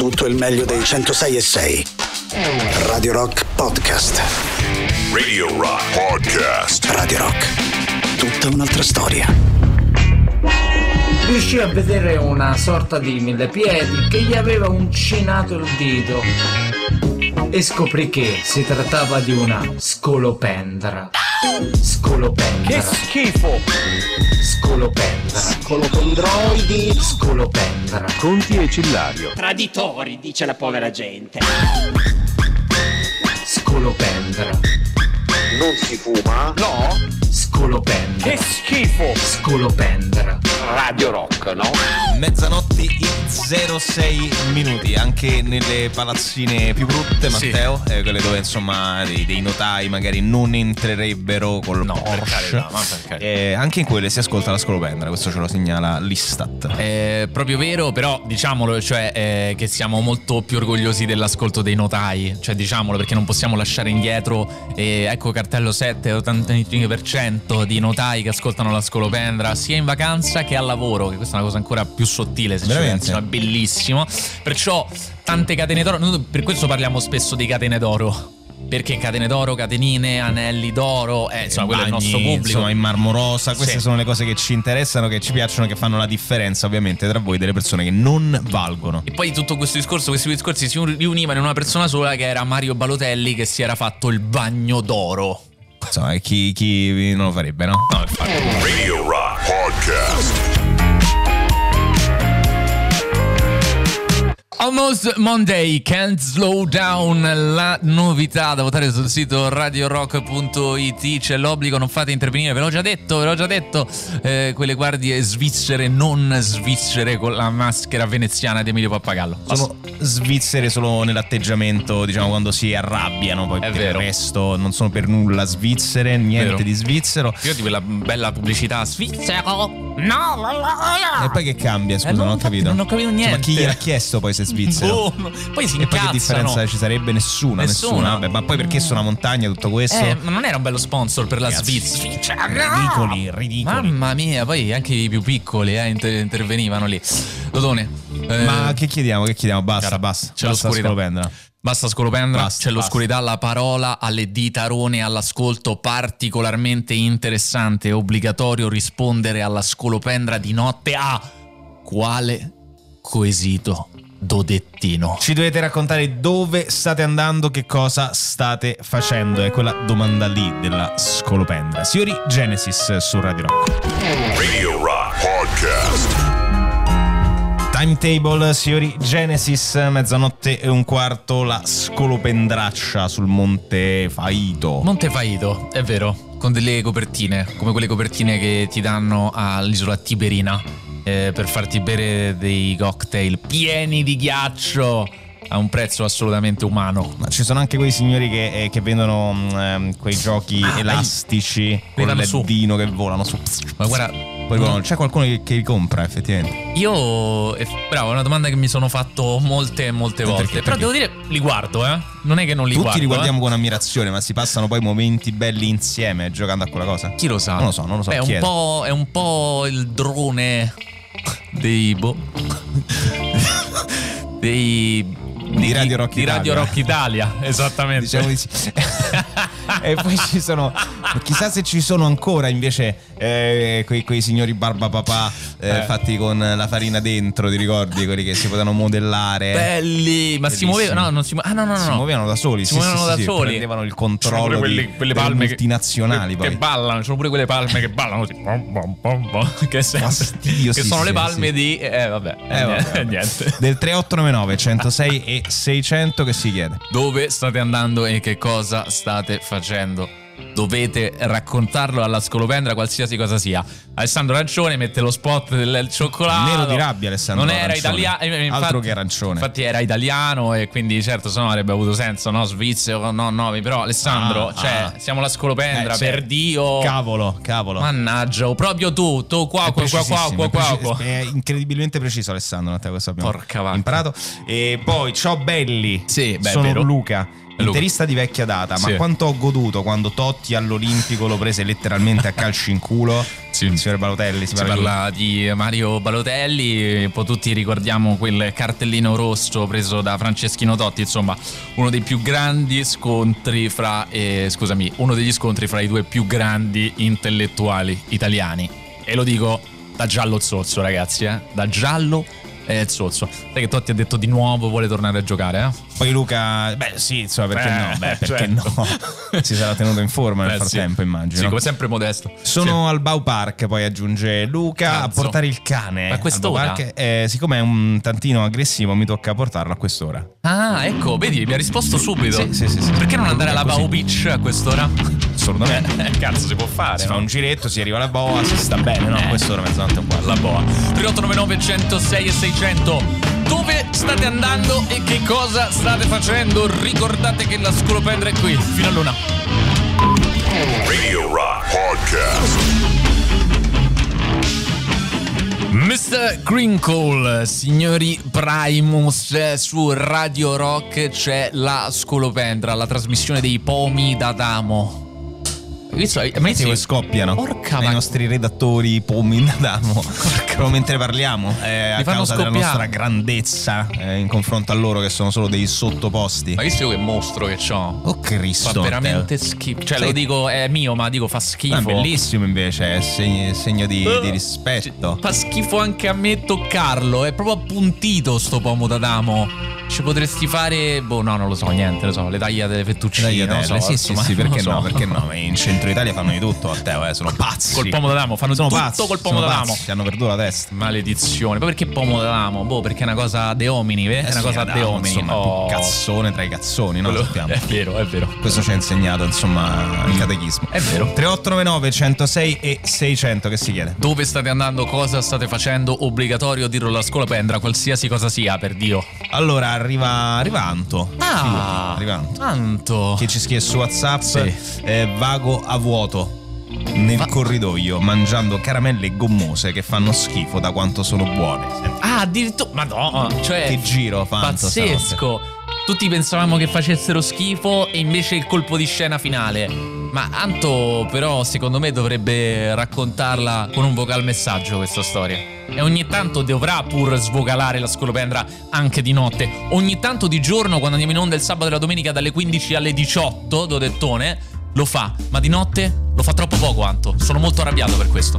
tutto il meglio dei 106.6. Radio Rock Podcast. Radio Rock Podcast. Radio Rock, tutta un'altra storia. Riuscì a vedere una sorta di millepiedi che gli aveva uncinato il dito e scoprì che si trattava di una scolopendra. Scolopendra. Che schifo! Scolopendra. Scolopendroidi. Scolopendra. Conti e Cillario. Traditori, dice la povera gente. Scolopendra. Non si fuma? No? Scolopendra. Che schifo! Scolopendra. Radio Rock, no? Mezzanotte e 06 minuti, anche nelle palazzine più brutte, Matteo, sì. Quelle dove insomma dei notai magari non entrerebbero col Porsche. Anche in quelle si ascolta la scolopendra, questo ce lo segnala l'Istat. È proprio vero, però diciamolo, cioè che siamo molto più orgogliosi dell'ascolto dei notai, cioè diciamolo, perché non possiamo lasciare indietro, ecco cartello 7, 85% di notai che ascoltano la scolopendra sia in vacanza che al lavoro, che questa è una cosa ancora più sottile, se ci pensi, è bellissimo. Perciò tante catene d'oro, noi per questo parliamo spesso di catene d'oro, perché catene d'oro, catenine, anelli d'oro, insomma quello è il nostro pubblico, insomma in marmorosa, queste sì. sono le cose che ci interessano, che ci piacciono, che fanno la differenza ovviamente tra voi delle persone che non valgono. E poi tutto questo discorso, questi discorsi si riunivano in una persona sola, che era Mario Balotelli, che si era fatto il bagno d'oro. Insomma, chi non lo farebbe, no? No, infatti. Radio Rock Podcast. Almost Monday, Can't Slow Down, la novità da votare sul sito radiorock.it. C'è l'obbligo, non fate intervenire, ve l'ho già detto, quelle guardie svizzere, non svizzere con la maschera veneziana di Emilio Pappagallo. Sono svizzere solo nell'atteggiamento, diciamo, quando si arrabbiano, poi È per vero. il resto non sono per nulla svizzere, niente Vero. di svizzero. Io di quella bella pubblicità svizzero, no, E poi che cambia, scusa, non ho capito. Non ho capito niente. Ma chi gliel'ha chiesto poi se è svizzero? Boh, poi si E poi che incazzano. differenza ci sarebbe? Nessuna. Vabbè, ma poi perché su una montagna tutto questo? Ma non era un bello sponsor per la Svizzera. Ridicoli. Mamma mia, poi anche i più piccoli intervenivano lì. Dodone, Ma che chiediamo? Basta, Cara, basta. c'è Basta l'oscurità. scolopendra. Basta scolopendra, Basta, c'è l'oscurità, la parola alle ditarone all'ascolto, particolarmente interessante e obbligatorio rispondere alla scolopendra di notte a quale quesito dodettino. Ci dovete raccontare dove state andando, che cosa state facendo. È quella domanda lì della scolopendra. Signori, Genesis su Radio Rock. Radio Rock Podcast. Timetable, signori, Genesis, 00:15, la scolopendraccia sul Monte Faito. Monte Faito, è vero, con delle copertine, come quelle copertine che ti danno all'isola Tiberina, per farti bere dei cocktail pieni di ghiaccio a un prezzo assolutamente umano. Ma ci sono anche quei signori che vendono quei giochi elastici con vanno il su. ledino che volano su. Ma guarda, Poi c'è qualcuno che li compra effettivamente. io bravo, è una domanda che mi sono fatto molte volte. Perché? Però devo dire, li guardo, non è che non li Tutti guardo. li guardiamo con ammirazione, ma si passano poi momenti belli insieme giocando a quella cosa. Chi lo sa? Non lo so. Beh, è un po' il drone dei di Radio Rock di Italia. Radio Rock Italia, esattamente. Diciamo di sì. E poi ci sono, chissà se ci sono ancora invece quei signori barbapapà fatti con la farina dentro, ti ricordi? Quelli che si potevano modellare. Belli, ma si muovevano? No, non si muovevano. Si muovevano da soli. Si muovevano da soli. Prendevano il controllo quelle delle palme multinazionali che ballano. Sono pure quelle palme che ballano così. Che Fastidio, che sì, sono sì, le palme sì. di vabbè. niente. Del 3899 106 e 600 che si chiede: Dove state andando e che cosa state facendo? Dovete raccontarlo alla scolopendra, qualsiasi cosa sia. Alessandro Arancione mette lo spot del cioccolato. Nero di rabbia, Alessandro. Non era Arancione. italiano, Altro che arancione. Infatti era italiano e quindi certo se no avrebbe avuto senso, no? Svizzero, no, però Alessandro, siamo la scolopendra, per Dio. Cavolo. Mannaggia, proprio tu qua. È incredibilmente preciso, Alessandro. Questo abbiamo Porca vacca. imparato. E poi ciao belli. Sì, beh, sono vero. Luca. interista di vecchia data, ma quanto ho goduto quando Totti all'Olimpico lo prese letteralmente a calci in culo. Il signor Balotelli, si parla di Mario Balotelli, poi tutti ricordiamo quel cartellino rosso preso da Franceschino Totti, insomma uno dei più grandi scontri uno degli scontri fra i due più grandi intellettuali italiani, e lo dico da giallo zozzo, ragazzi, da giallo zozzo. Sai che Totti ha detto di nuovo vuole tornare a giocare, Poi Luca, perché no? Perché no? Si sarà tenuto in forma nel frattempo, immagino. Sì, come sempre modesto. Sono al Bau Park, poi aggiunge Luca, a portare il cane. Ma a quest'ora? Siccome è un tantino aggressivo, mi tocca portarlo a quest'ora. Ah, ecco, vedi, mi ha risposto subito. Sì. Perché non andare alla Bau Beach a quest'ora? Assolutamente. Cazzo, si può fare. Si fa un giretto, si arriva alla boa, si sta bene, no? A quest'ora mezzanotte un quarto. La boa. 3899 106 e 600. Dove state andando e che cosa state facendo? Ricordate che la Scolopendra è qui fino all'una. Radio Rock Podcast. Mr. Crinkle, signori Primus, su Radio Rock c'è la Scolopendra, la trasmissione dei pomi d'Adamo. Che scoppiano i nostri redattori pomi d'Adamo mentre parliamo a causa della nostra grandezza in confronto a loro che sono solo dei sottoposti. Ma visto che mostro che c'ho? Oh Cristo, fa veramente schifo. Cioè lo dico, è mio, ma dico fa schifo. È bellissimo invece, è segno di rispetto. Fa schifo anche a me toccarlo. È proprio appuntito sto pomo d'Adamo. Ci potresti fare, no, non lo so, niente, lo so, le taglie delle fettuccine, non so, sì, perché no? Perché no? In centro Italia fanno di tutto, sono pazzi. Col pomo d'Adamo, fanno tutto pazzi, col pomo d'Adamo. Ti hanno perduto la testa. Maledizione. Poi perché pomo d'Adamo? Perché è una cosa de homini, è una cosa de homini. Insomma, cazzone tra i cazzoni, no? Sappiamo. È vero. Questo ci ha insegnato, insomma, il catechismo. È vero. 3899 106 e 600, che si chiede? Dove state andando? Cosa state facendo? Obbligatorio dirlo alla Scolopendra, qualsiasi cosa sia, per Dio. Allora, arriva Anto. Arriva Anto. Che ci scrive su WhatsApp, vago a vuoto nel corridoio mangiando caramelle gommose che fanno schifo da quanto sono buone. Addirittura, madonna, cioè che giro fa Anto, pazzesco. Tutti pensavamo che facessero schifo e invece il colpo di scena finale. Ma Anto però secondo me dovrebbe raccontarla con un vocal messaggio questa storia. E ogni tanto dovrà pur svocalare la Scolopendra anche di notte. Ogni tanto di giorno, quando andiamo in onda il sabato e la domenica dalle 15 alle 18, Dodettone, lo fa. Ma di notte lo fa troppo poco, Anto. Sono molto arrabbiato per questo.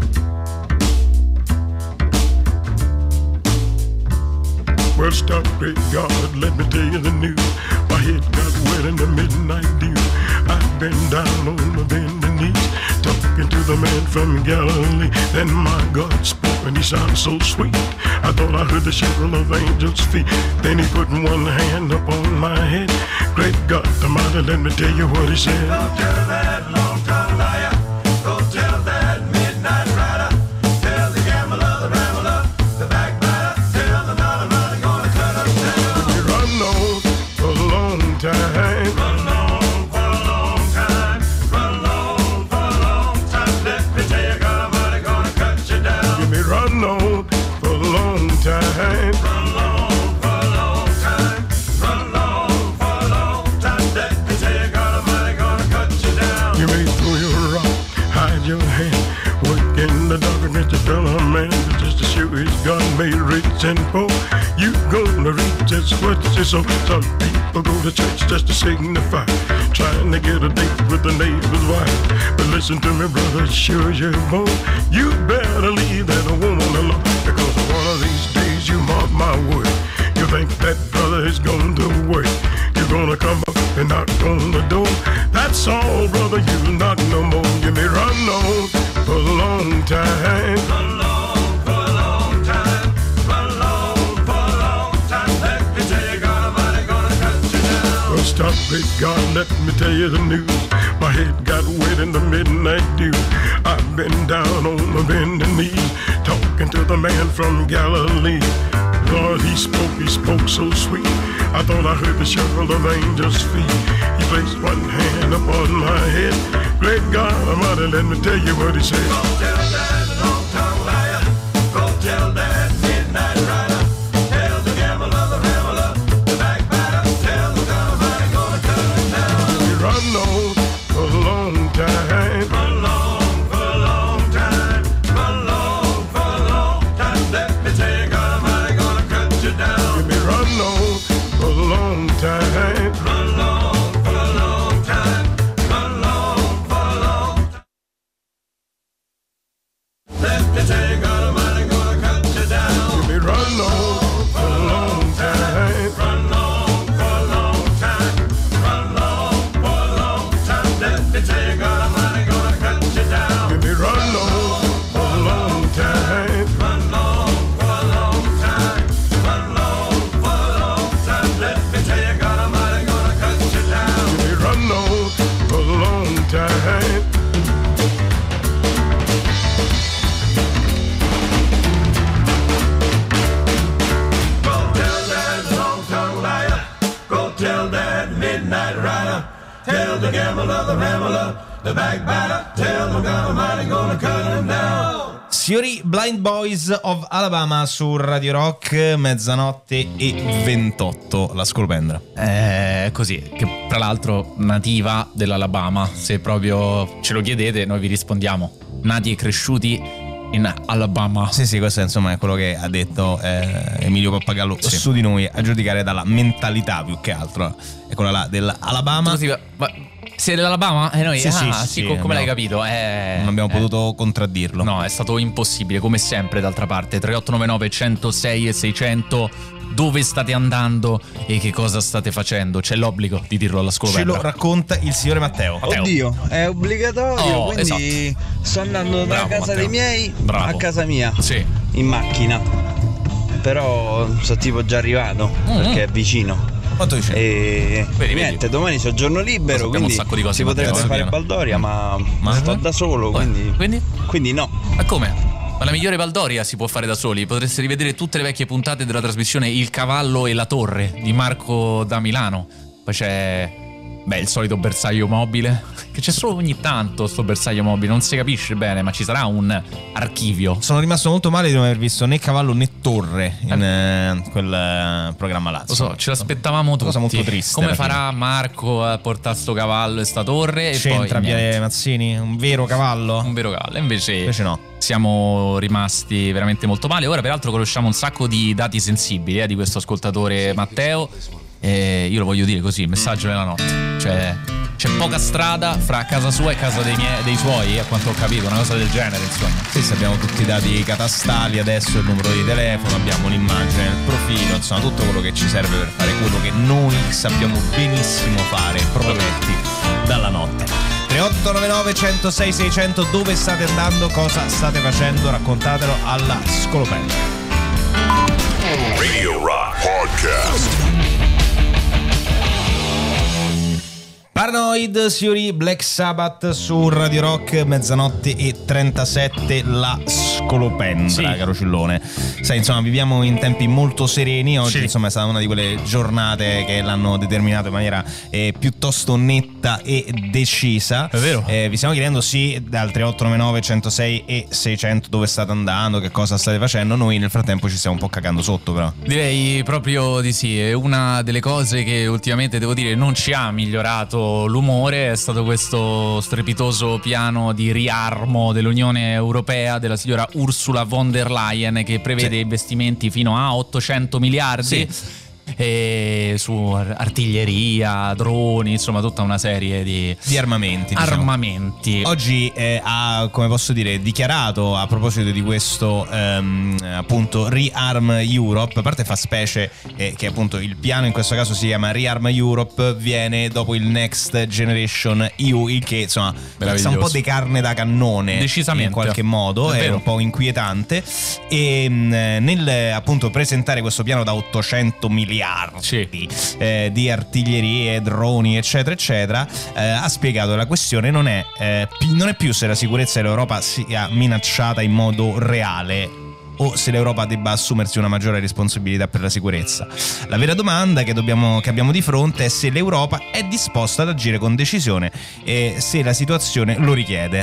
Well, stop, great God, let me tell you the news. My head got wet in the midnight dew. I've been down on my bending knees, talking to the man from Galilee. Then my God spoke and he sounded so sweet. I thought I heard the shiver of angels' feet. Then he put one hand upon my head. Great God Almighty, let me tell you what he said. Don't tell that long-tongued liar. Don't tell that midnight rider. Tell the gambler, the rambler, the backbiter. Tell the money gonna cut up down. You run on for a long time. Run on for a long time. Run on for a long time. Let me tell you, God Almighty gonna cut you down. Give me run on for a long time. Run on for a long time. Run on for a long time. Let me tell you, God Almighty gonna cut you down. You may throw your rock, hide your hand, work in the dark against the fellow man, but just to show his God made rich and poor. You gonna reap just what you sow. Some people go to church just to signify, trying to get a date with the neighbor's wife. But listen to me, brother, sure as you're born, you better leave that woman alone, because one of these days, you mark my word, you think that brother is going to work. You're gonna come up and knock on the door. That's all, brother, you not no more. You may run on for a long time. Run on for a long time. Run on for a long time. Let me tell you, God Almighty gonna cut you down. Well, stop it, God, let me tell you the news. My head got wet in the midnight dew. I've been down on my bending knees, talking to the man from Galilee. Lord, he spoke so sweet. I thought I heard the shuffle of angels' feet. He placed one hand upon my head. Great God Almighty, let me tell you what he said. Go tell that long-tongued liar. Go tell that midnight rider. Tell the gambler, the rambler, the backbiter. Tell the God Almighty gonna cut it down. long time. Run long for a long time. Run long for a long time. Let me tell you, God Almighty gonna cut you down. You may run long for a long time. Run long for a long time. Run long for a long time. Let me tell you, God Almighty gonna cut you down. You may run long for a long time. Run long for a long time. Run long for a long time. Let me tell you, God Almighty gonna cut you down. You may run long for a long time. Tell that midnight rider, tell the gambler, the rambler, the backbiter, tell the God Almighty gonna cut him down. Signori, Blind Boys of Alabama su Radio Rock, mezzanotte e 28, la scolopendra. Così, che tra l'altro nativa dell'Alabama, se proprio ce lo chiedete noi vi rispondiamo, nati e cresciuti in Alabama. Sì, questo insomma è quello che ha detto Emilio Pappagallo su di noi, a giudicare dalla mentalità più che altro. È quella là dell'Alabama. Così, sei dell'Alabama? E noi Sì, come l'hai capito? Non abbiamo potuto contraddirlo. No, è stato impossibile, come sempre d'altra parte. 3899 106 e 600. Dove state andando e che cosa state facendo? C'è l'obbligo di dirlo alla scolopendra. Ce lo racconta il signore Matteo. Oddio, è obbligatorio, quindi sto andando da casa Matteo. dei miei Bravo. a casa mia, Sì. in macchina. Però sono tipo già arrivato perché è vicino. Quanto dice? E Vedi. niente, domani c'ho giorno libero, Sappiamo quindi un sacco di cose, si potrebbe Matteo, fare Baldoria, ma sto da solo, quindi no. Ma come? Ma la migliore Baldoria si può fare da soli. Potreste rivedere tutte le vecchie puntate della trasmissione Il Cavallo e la Torre di Marco da Milano. Poi c'è il solito bersaglio mobile, che c'è solo ogni tanto sto bersaglio mobile, non si capisce bene, ma ci sarà un archivio. Sono rimasto molto male di non aver visto né Cavallo né Torre in quel programma là. Lo so, ce l'aspettavamo tutti. Cosa molto triste. Come farà Marco a portare sto cavallo e sta torre? E c'entra poi Viale Mazzini? Un vero cavallo? un vero cavallo. Invece no. Siamo rimasti veramente molto male. Ora peraltro conosciamo un sacco di dati sensibili di questo ascoltatore Matteo. Io lo voglio dire così, il messaggio della notte. Cioè, c'è poca strada fra casa sua e casa dei suoi, a quanto ho capito, una cosa del genere, insomma. Sì, abbiamo tutti i dati catastali, adesso il numero di telefono, abbiamo l'immagine, il profilo, insomma tutto quello che ci serve per fare quello che noi sappiamo benissimo fare, protetti dalla notte. 3899 106 600, dove state andando, cosa state facendo, raccontatelo alla scolopendra. Radio Rock Podcast. Paranoid, signori, Black Sabbath su Radio Rock, mezzanotte e 37, la scolopendra, caro Cillone. Sai, insomma, viviamo in tempi molto sereni. Oggi, insomma, è stata una di quelle giornate che l'hanno determinato in maniera piuttosto netta e decisa. È vero. Vi stiamo chiedendo, dal 3899 106 e 600, dove state andando, che cosa state facendo. Noi nel frattempo ci stiamo un po' cagando sotto, però. Direi proprio di sì. È una delle cose che ultimamente, devo dire, non ci ha migliorato l'umore. È stato questo strepitoso piano di riarmo dell'Unione Europea, della signora Ursula von der Leyen, che prevede investimenti fino a 800 miliardi su artiglieria, droni, insomma tutta una serie di armamenti, diciamo. Armamenti. Oggi ha, come posso dire, dichiarato a proposito di questo appunto Rearm Europe. A parte fa specie che appunto il piano in questo caso si chiama Rearm Europe, viene dopo il Next Generation EU, il che insomma sa un po' di carne da cannone, decisamente, in qualche modo è un po' inquietante. E nel appunto presentare questo piano da 800 miliardi di artiglierie, droni, eccetera eccetera, ha spiegato che la questione non è più se la sicurezza dell'Europa sia minacciata in modo reale o se l'Europa debba assumersi una maggiore responsabilità per la sicurezza. La vera domanda che abbiamo di fronte è se l'Europa è disposta ad agire con decisione e se la situazione lo richiede.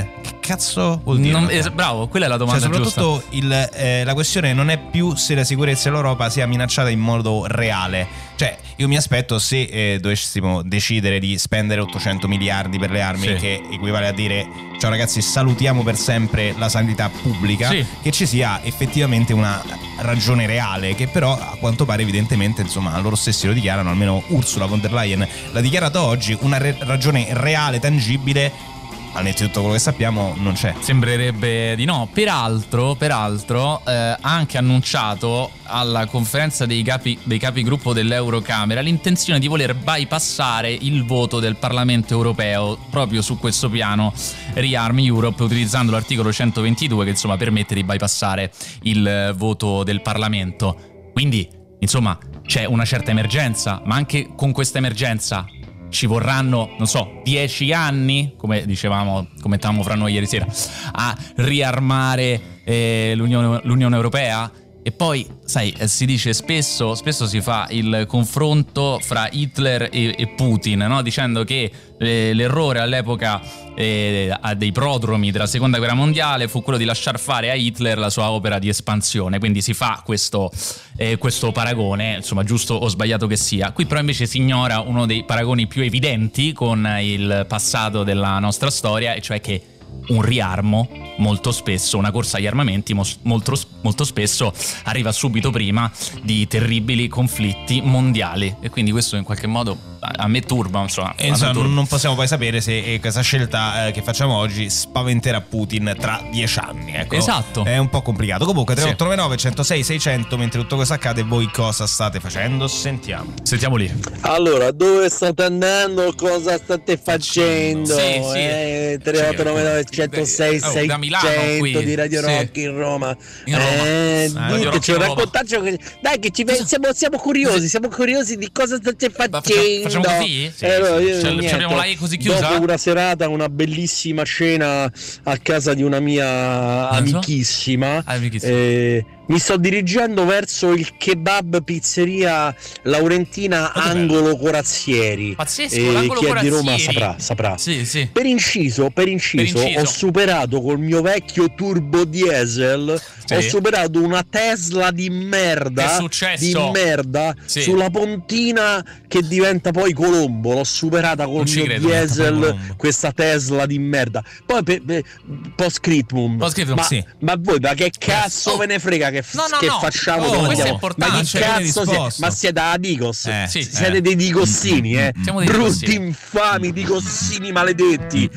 cazzo vuol dire? Bravo, quella è la domanda soprattutto giusta. La questione non è più se la sicurezza dell'Europa sia minacciata in modo reale. Cioè, io mi aspetto, se dovessimo decidere di spendere 800 miliardi per le armi, che equivale a dire ciao ragazzi, salutiamo per sempre la sanità pubblica, che ci sia effettivamente una ragione reale, che però a quanto pare evidentemente, insomma, loro stessi lo dichiarano, almeno Ursula von der Leyen l'ha dichiarato oggi, una ragione reale, tangibile, al netto di tutto quello che sappiamo, non c'è. Sembrerebbe di no. Peraltro ha anche annunciato alla conferenza dei capigruppo dell'Eurocamera l'intenzione di voler bypassare il voto del Parlamento europeo proprio su questo piano Rearm Europe, utilizzando l'articolo 122 che insomma permette di bypassare il voto del Parlamento. Quindi insomma c'è una certa emergenza, ma anche con questa emergenza ci vorranno, non so, 10 anni, come commentavamo fra noi ieri sera, a riarmare l'Unione Europea. E poi, sai, si dice spesso si fa il confronto fra Hitler e Putin, no? Dicendo che l'errore all'epoca dei prodromi della seconda guerra mondiale fu quello di lasciar fare a Hitler la sua opera di espansione. Quindi si fa questo paragone, insomma, giusto o sbagliato che sia. Qui però invece si ignora uno dei paragoni più evidenti con il passato della nostra storia, e cioè che un riarmo molto spesso, una corsa agli armamenti molto spesso arriva subito prima di terribili conflitti mondiali, e quindi questo in qualche modo a me turba, insomma. Non possiamo poi sapere se questa scelta che facciamo oggi spaventerà Putin tra 10 anni, ecco. Esatto. È un po' complicato. Comunque 3899 106 600, mentre tutto questo accade, voi cosa state facendo? Sentiamo lì. Allora, dove state andando? Cosa state facendo? 3899 106 600 di Radio Rock in Roma. Diteci, raccontateci, dai, che siamo curiosi di cosa state facendo. Facciamo così? Abbiamo la così chiusa? Dopo una serata, una bellissima cena a casa di una mia amichissima. Mi sto dirigendo verso il kebab pizzeria Laurentina Angolo Corazzieri. Pazzesco, chi è di Roma saprà. Sì. Per inciso, ho superato col mio vecchio turbo diesel, ho superato una Tesla di merda, sulla pontina che diventa poi Colombo. L'ho superata col mio diesel, questa Tesla di merda. Poi post-scriptum. Ma voi, ma che cazzo ve ne frega che facciamo? Questo è importante. Ma che cazzo ma siete a Digos? Siete dei digossini, brutti infami digossini maledetti.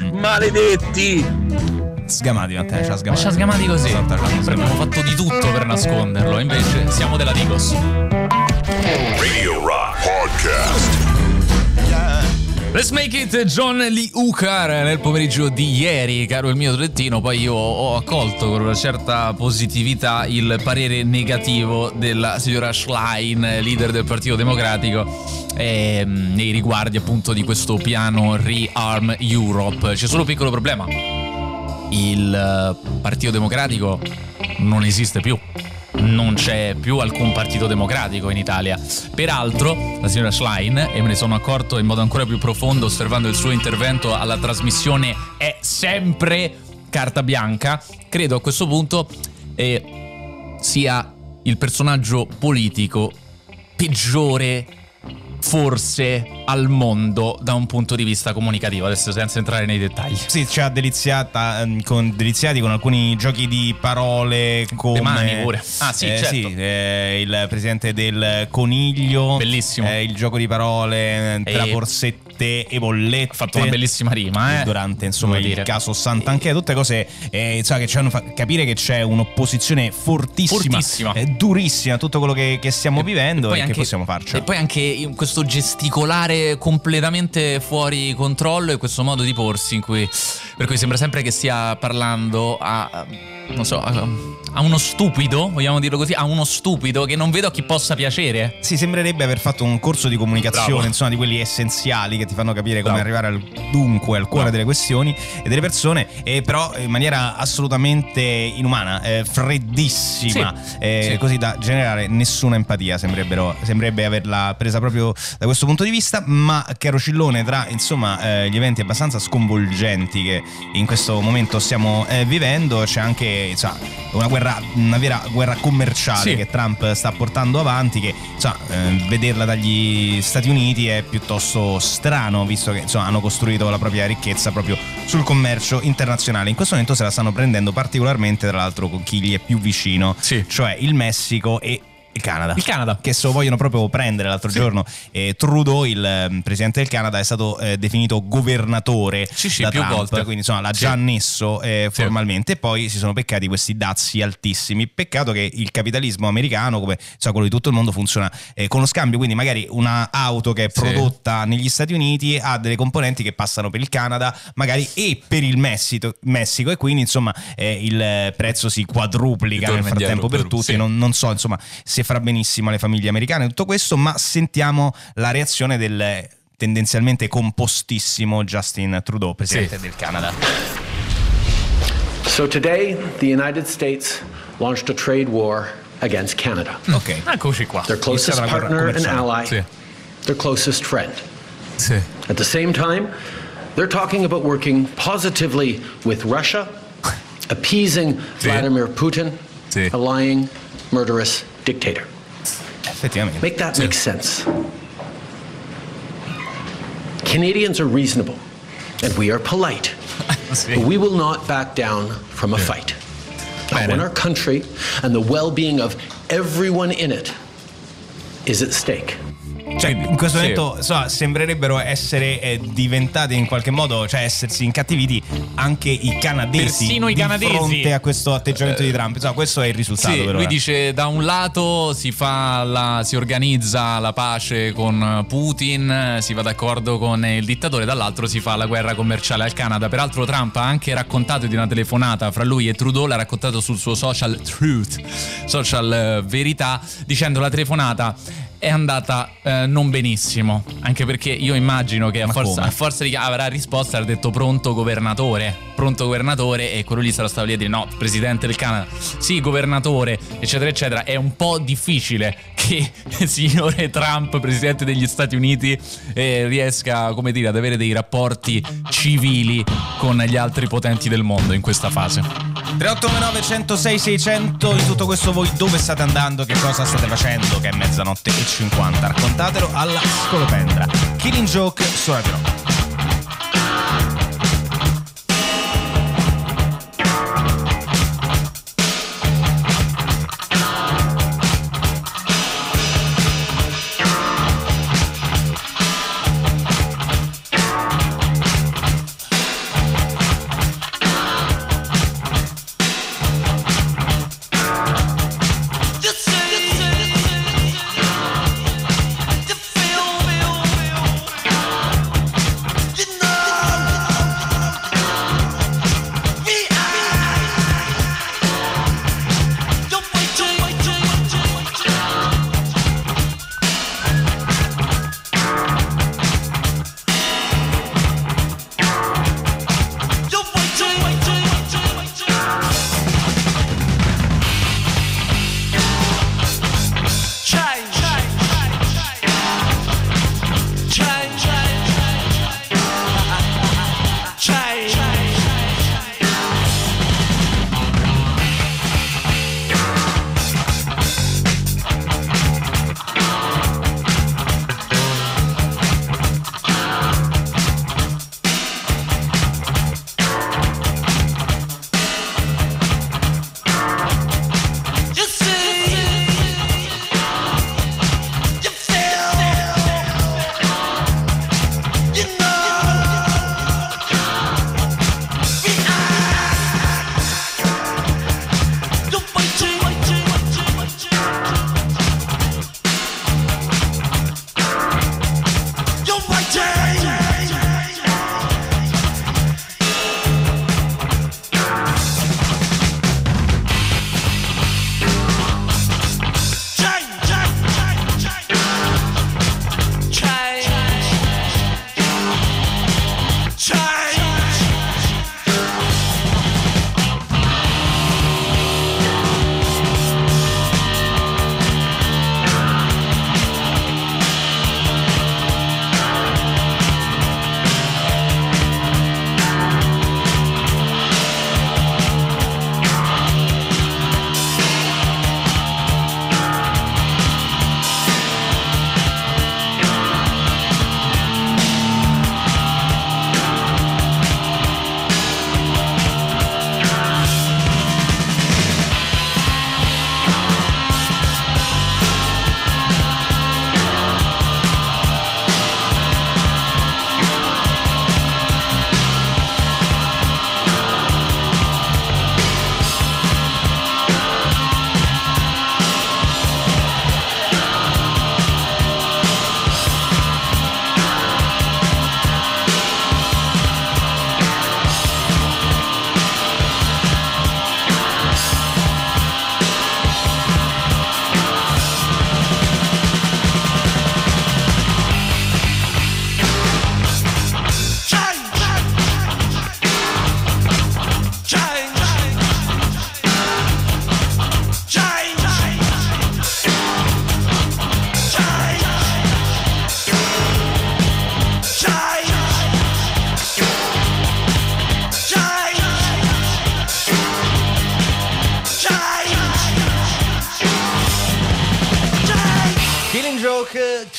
Sgamati, Matteo, ci ha sgamati così. Abbiamo fatto di tutto per nasconderlo, invece siamo della Digos. Radio Rock Podcast. Let's make it John Lee Hooker nel pomeriggio di ieri, caro il mio Trentino. Poi io ho accolto con una certa positività il parere negativo della signora Schlein, leader del Partito Democratico, nei riguardi appunto di questo piano Rearm Europe. C'è solo un piccolo problema: il Partito Democratico non esiste più. Non c'è più alcun partito democratico in Italia. Peraltro la signora Schlein, e me ne sono accorto in modo ancora più profondo osservando il suo intervento alla trasmissione È sempre carta bianca, credo a questo punto sia il personaggio politico peggiore forse al mondo da un punto di vista comunicativo, adesso senza entrare nei dettagli. Sì, ci ha deliziati con alcuni giochi di parole come le mani pure. Certo. Il presidente del Coniglio, bellissimo, il gioco di parole tra borsette e bollette, ha fatto una bellissima rima durante insomma il caso Santanchè, tutte cose insomma, che ci hanno fatto capire che c'è un'opposizione fortissima. Durissima a tutto quello che stiamo vivendo e che possiamo farci. E poi anche questo gesticolare completamente fuori controllo e questo modo di porsi per cui sembra sempre che stia parlando a uno stupido, vogliamo dirlo così, a uno stupido che non vedo a chi possa piacere. Sì, sembrerebbe aver fatto un corso di comunicazione, insomma, di quelli essenziali che ti fanno capire come arrivare al dunque, al cuore delle questioni e delle persone, però in maniera assolutamente inumana, freddissima, così da generare nessuna empatia. Sembrerebbe averla presa proprio da questo punto di vista. Ma caro Cillone, tra insomma gli eventi abbastanza sconvolgenti che in questo momento stiamo vivendo. C'è anche, insomma, una vera guerra commerciale che Trump sta portando avanti, che vederla dagli Stati Uniti è piuttosto strano, visto che hanno costruito la propria ricchezza proprio sul commercio internazionale. In questo momento se la stanno prendendo particolarmente, tra l'altro, con chi gli è più vicino, cioè il Messico e il Canada, che se lo vogliono proprio prendere. L'altro giorno Trudeau, il presidente del Canada, è stato definito governatore da più Trump, volte. quindi l'ha già annesso formalmente. E poi si sono beccati questi dazi altissimi. Peccato che il capitalismo americano, come quello di tutto il mondo, funziona con lo scambio, quindi magari una auto che è prodotta negli Stati Uniti ha delle componenti che passano per il Canada magari e per il Messico, e quindi insomma il prezzo si quadruplica nel frattempo per tutti. Non so insomma se farà benissimo alle famiglie americane tutto questo, ma sentiamo la reazione del tendenzialmente compostissimo Justin Trudeau, presidente del Canada. So today the United States launched a trade war against Canada. Ok, eccoci qua. Their closest partner and ally, their closest friend. At the same time, they're talking about working positively with Russia, appeasing Vladimir Putin, a lying, murderous dictator. Effettivamente. Make that make sense. Canadians are reasonable and we are polite. But we will not back down from a fight. When our country and the well-being of everyone in it is at stake. Cioè, in questo momento sembrerebbero essere diventati in qualche modo, cioè essersi incattiviti anche i canadesi, persino i canadesi, di fronte a questo atteggiamento di Trump. Questo è il risultato. Per lui ora dice: da un lato si organizza la pace con Putin, si va d'accordo con il dittatore, dall'altro si fa la guerra commerciale al Canada. Peraltro Trump ha anche raccontato di una telefonata fra lui e Trudeau, l'ha raccontato sul suo social Verità, dicendo: la telefonata è andata non benissimo, anche perché io immagino che a forza di avrà risposto, ha detto pronto governatore, e quello lì sarà stato lì a dire: no, presidente del Canada, sì, governatore, eccetera eccetera. È un po' difficile che il signore Trump, presidente degli Stati Uniti, riesca, come dire, ad avere dei rapporti civili con gli altri potenti del mondo in questa fase. 3899 106 600. In tutto questo voi dove state andando, che cosa state facendo, che è mezzanotte e 50? Raccontatelo alla Scolopendra. Killing Joke su Radio Rock.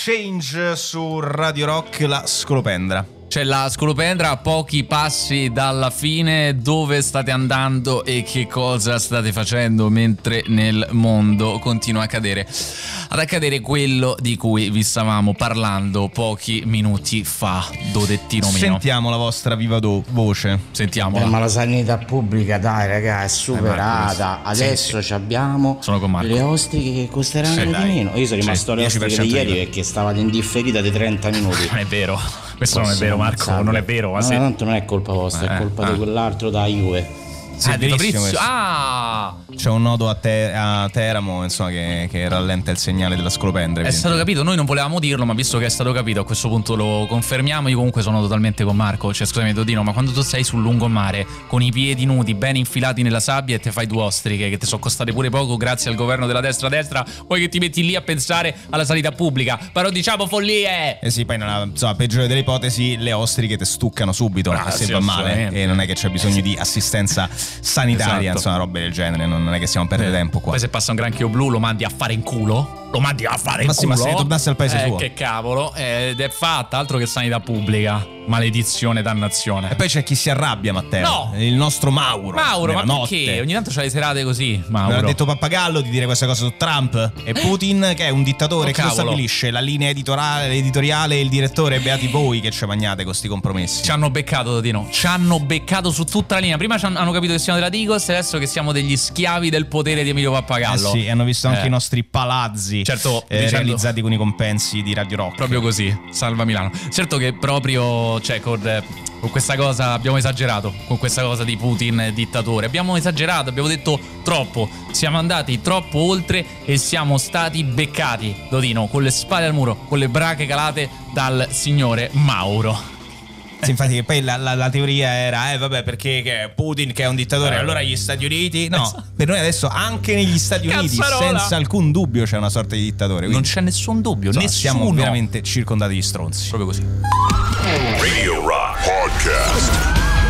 Change su Radio Rock, la scolopendra. C'è la scolopendra a pochi passi dalla fine. Dove state andando e che cosa state facendo mentre nel mondo continua ad accadere quello di cui vi stavamo parlando pochi minuti fa, Dodettino mio. Sentiamo la vostra viva voce. Sentiamola. Ma la sanità pubblica, dai ragazzi, è superata. Adesso abbiamo le ostriche che costeranno di meno. Io sono rimasto alle ostriche di ieri perché stavate in differita di 30 minuti. Non è vero. Questo non è vero, Marco, non è vero. Ma tanto non è colpa vostra, è colpa di quell'altro da Juve. Di Fabrizio. C'è un nodo a Teramo, insomma, che rallenta il segnale della scolopendra. È stato capito, noi non volevamo dirlo, ma visto che è stato capito, a questo punto lo confermiamo. Io comunque sono totalmente con Marco. Cioè, scusami Dodino, ma quando tu sei sul lungomare con i piedi nudi, ben infilati nella sabbia, e te fai 2 ostriche che ti sono costate pure poco grazie al governo della destra, vuoi che ti metti lì a pensare alla sanità pubblica? Però diciamo follie! Sì, poi nella peggiore delle ipotesi le ostriche te stuccano subito se va male, e non è che c'è bisogno di assistenza sanitaria, insomma, robe del genere. Non è che stiamo a perdere tempo qua. Poi se passa un granchio blu lo mandi a fare in culo. Ma sì, ma se ritornasse al paese suo. Che cavolo, ed è fatta, altro che sanità pubblica. Maledizione, dannazione. E poi c'è chi si arrabbia, Matteo. No! Il nostro Mauro, ma perché? Ogni tanto c'ha le serate così, Mauro. Mi ha detto Pappagallo di dire questa cosa su Trump. E Putin, che è un dittatore, che lo stabilisce la linea editoriale e il direttore. Beati voi che ci magnate con sti compromessi. Ci hanno beccato, Dodino. Ci hanno beccato su tutta la linea. Prima hanno capito che siamo della Digos, e adesso che siamo degli schiavi del potere di Emilio Pappagallo. Sì, hanno visto anche i nostri palazzi, certo, realizzati con i compensi di Radio Rock. Proprio così, salva Milano. Certo che proprio, cioè, con questa cosa abbiamo esagerato, con questa cosa di Putin dittatore. Abbiamo esagerato, abbiamo detto troppo. Siamo andati troppo oltre e siamo stati beccati, Dodino, con le spalle al muro, con le brache calate dal signore Mauro. Sì, infatti, che poi la teoria era perché Putin che è un dittatore, allora gli Stati Uniti. No, per noi adesso anche negli Stati Uniti senza alcun dubbio c'è una sorta di dittatore. Non c'è nessun dubbio, siamo veramente circondati di stronzi. Proprio così. Radio Rock Podcast.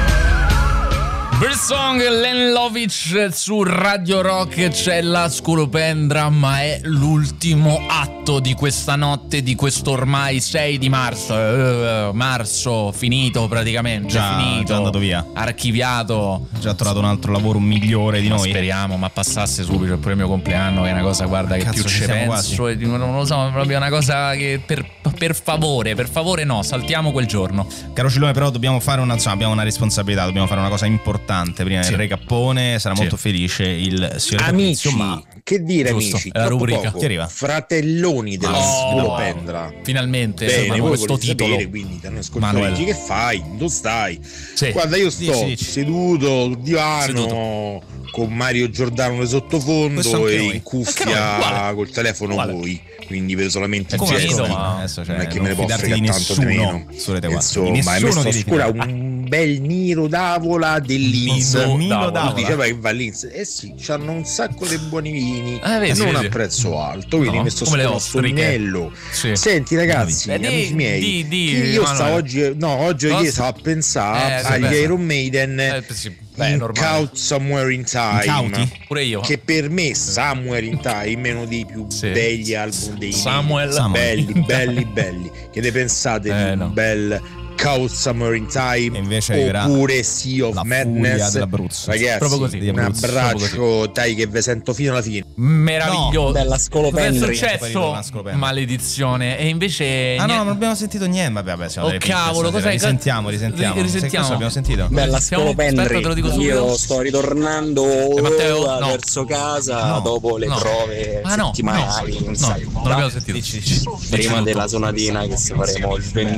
Bersong Lenlovic su Radio Rock. C'è la scolopendra, ma è l'ultimo atto di questa notte, di questo ormai 6 di marzo. Marzo finito praticamente. Già andato via, archiviato. Già trovato un altro lavoro migliore di noi. Speriamo, ma passasse subito. Pure il mio compleanno, che è una cosa, guarda, che più ci penso, non lo so, proprio una cosa che per favore no, saltiamo quel giorno. Caro Cilone, però dobbiamo fare abbiamo una responsabilità, dobbiamo fare una cosa importante prima del Recappone. Sarà molto felice il signor amici, che dire, giusto, amici, la rubrica chi arriva? Fratelloni della scolopendra. Finalmente. Bene, voi questo titolo sapere, quindi ti hanno ascoltato. Che fai? Dove stai? Guarda, io sto seduto sul divano con Mario Giordano di sottofondo e in cuffia col telefono voi, quindi vedo solamente il gesto. Non è che me ne posso fregare tanto di meno. Insomma, hai messo a scuola un bel Niro d'Avola dell'Inz. Diceva che va all'Inz. Sì, c'hanno un sacco di buoni vini, non a prezzo alto, quindi messo solo Sognello. Senti ragazzi, amici miei, io stavo oggi stavo a pensare agli Iron Maiden. In Count Somewhere in Time, pure io, che per me Somewhere in Time è uno dei più belli album dei Samuel. belli. Che ne pensate di un bel Count Somewhere in Time, oppure Sea of Madness? Ragazzi, proprio così, un abbraccio, dai, che ve sento fino alla fine. Meraviglioso. Bella scolopendra. Cosa è successo? Maledizione. E invece no, non abbiamo sentito niente. Vabbè, cavolo, cos'è? Risentiamo. Cosa abbiamo sentito? Bella scolopendra. Io sto ritornando verso casa dopo le prove settimanali. Non l'abbiamo sentito. Prima della sonatina che faremo il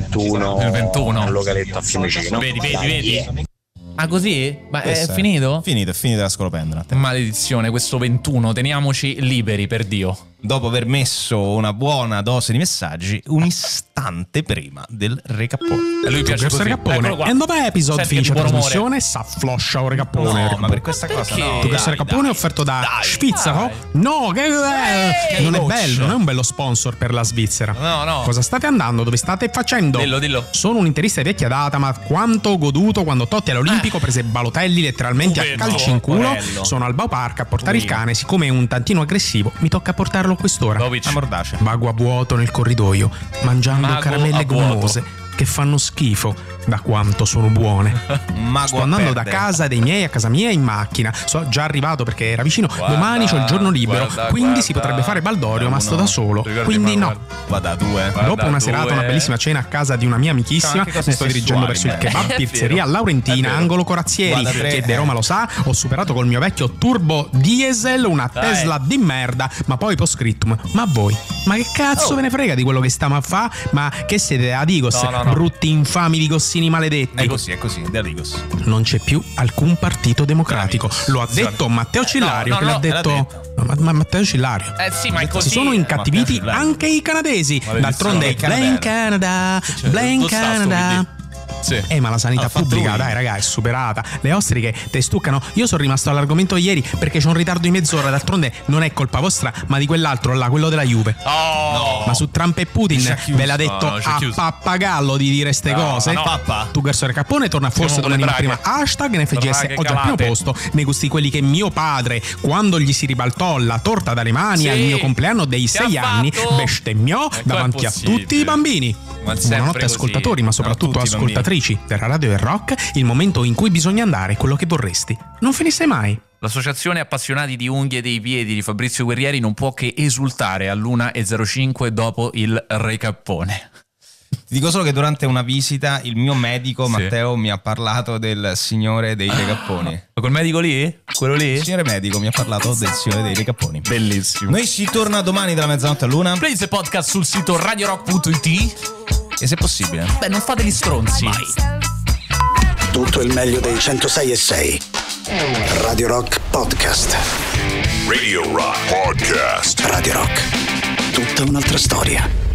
21 al localetto a Fiumicino. Vedi. Ah, così? Ma è finito? Finita la scolopendra. Maledizione, questo 21, teniamoci liberi, per Dio. Dopo aver messo una buona dose di messaggi un istante prima del Recappone. E lui piace così. Recappone. E dopo episodio finisce la trasmissione, s'affloscia un Recappone. No, ma per questa cosa no. Tu questo Recappone è offerto da Svizzero? No, che non è bello, non è un bello sponsor per la Svizzera. No. Cosa state andando? Dove state facendo? Dillo. Sono un interista di vecchia data, ma quanto ho goduto quando Totti all'Olimpico prese Balotelli letteralmente a calci in culo. Sono al Baupark a portare il cane, siccome è un tantino aggressivo mi tocca portarlo a quest'ora. A mordace. Vago a vuoto nel corridoio, mangiando caramelle gommose che fanno schifo da quanto sono buone. Sto andando da casa dei miei a casa mia in macchina. So già arrivato perché era vicino. Domani c'ho il giorno libero, quindi si potrebbe fare baldorio, ma sto da solo. Quindi no. Vada a 2. Dopo una serata, una bellissima cena a casa di una mia amichissima, mi sto dirigendo verso il kebab pizzeria Laurentina, angolo Corazzieri, che De Roma lo sa. Ho superato col mio vecchio turbo diesel una Tesla di merda, ma poi post scriptum: ma voi? Ma che cazzo ve ne frega di quello che stiamo a fa? Ma che siete a Digos? Brutti infami digossini maledetti. È così, da Digos. Non c'è più alcun partito democratico. Lo ha detto Matteo Cillario, che l'ha detto. Ma Matteo Cillario. Sì, ma è così. Si sono incattiviti anche i canadesi. D'altronde, Blame Canada, Blame Canada. Sì. Ma la sanità pubblica, dai raga, è superata. Le ostriche te stuccano. Io sono rimasto all'argomento ieri perché c'è un ritardo di mezz'ora. D'altronde non è colpa vostra, ma di quell'altro là, quello della Juve. Ma su Trump e Putin ve l'ha detto a pappagallo di dire ste cose. Tu Garsore Cappone torna forse domani mattina. Hashtag NFGS oggi al primo posto nei gusti quelli che mio padre, quando gli si ribaltò la torta dalle mani al mio compleanno dei 6 anni, bestemmiò davanti a tutti i bambini. Buonanotte ascoltatori, ma soprattutto ascoltatrici della Radio del Rock, il momento in cui bisogna andare quello che vorresti. Non finisse mai. L'associazione appassionati di unghie dei piedi di Fabrizio Guerrieri non può che esultare all'1:05 dopo il Re Cappone. Ti dico solo che durante una visita il mio medico Matteo mi ha parlato del signore dei Recapponi. Ma quel medico lì? Quello lì? Il signore medico mi ha parlato del signore dei Recapponi. Bellissimo. Noi si torna domani dalla mezzanotte all'una. Please podcast sul sito radiorock.it. E se possibile, non fate gli stronzi. Tutto il meglio dei 106.6 Radio Rock Podcast. Radio Rock Podcast. Radio Rock, tutta un'altra storia.